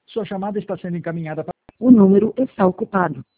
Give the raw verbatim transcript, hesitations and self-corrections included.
Sua chamada está sendo encaminhada para... O número está ocupado.